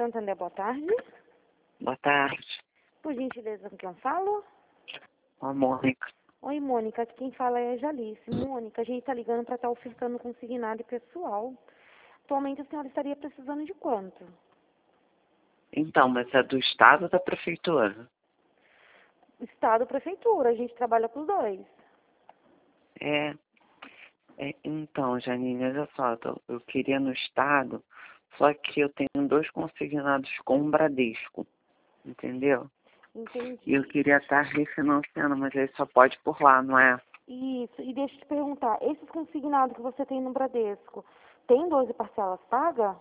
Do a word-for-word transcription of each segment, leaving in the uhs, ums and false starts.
Santander, boa tarde. Boa tarde. Por gentileza, com quem eu falo? A Mônica. Oi, Mônica. Aqui quem fala é a Jalice. Mônica, a gente está ligando para estar ofertando consignado e pessoal. Atualmente a senhora estaria precisando de quanto? Então, mas é do Estado ou da Prefeitura? Estado, prefeitura. A gente trabalha com os dois. É, é então, Janine, olha só, eu, eu queria no Estado, só que eu tenho dois consignados com o Bradesco, entendeu? Entendi. E eu queria estar refinanciando, mas aí só pode por lá, não é? Isso. E deixa eu te perguntar, esses consignados que você tem no Bradesco, tem doze parcelas pagas?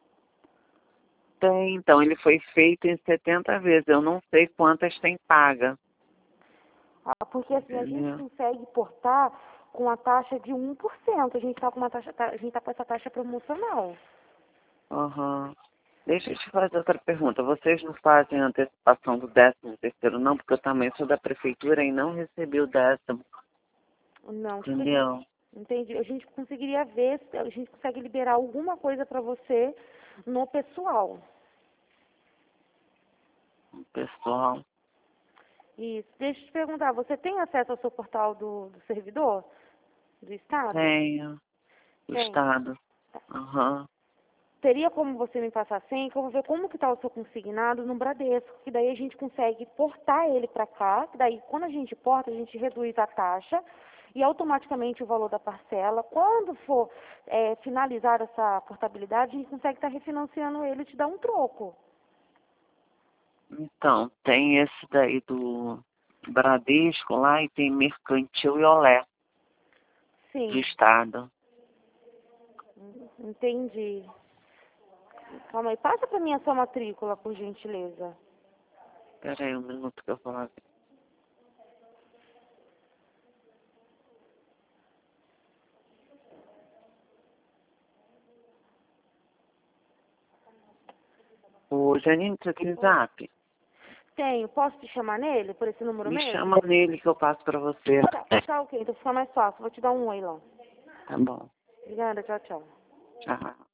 Tem, então, ele foi feito em setenta vezes, eu não sei quantas tem paga. Ah, porque assim, a gente Entendeu? consegue portar com a taxa de um por cento. A gente está com uma taxa, a gente tá com essa taxa promocional. Aham. Deixa eu te fazer outra pergunta. Vocês não fazem antecipação do décimo terceiro, não? Porque eu também sou da prefeitura e não recebi o décimo. Não, tipo, a gente, Entendeu? entendi. A gente conseguiria ver, se a gente consegue liberar alguma coisa para você no pessoal. Pessoal, Isso. Deixa eu te perguntar, você tem acesso ao seu portal do, do servidor do Estado? tenho. O Tem. Estado. Aham. Teria como você me passar a senha, que eu vou ver como que está o seu consignado no Bradesco, que daí a gente consegue portar ele para cá, que daí quando a gente porta, a gente reduz a taxa e automaticamente o valor da parcela. Quando for é, finalizar essa portabilidade, a gente consegue estar refinanciando ele e te dar um troco. Então, tem esse daí do Bradesco lá e tem Mercantil e Olé do Sim, Estado. entendi. Calma aí, passa para mim a sua matrícula, por gentileza. Espera aí um minuto que eu vou lá ver. Ô, Janine, você tem zap? Tenho, posso te chamar nele, por esse número Me mesmo? chama nele que eu passo pra você. Tá, tá ok, então fica mais fácil. Vou te dar um oi lá. Tá bom. Obrigada, tchau, tchau. Tchau.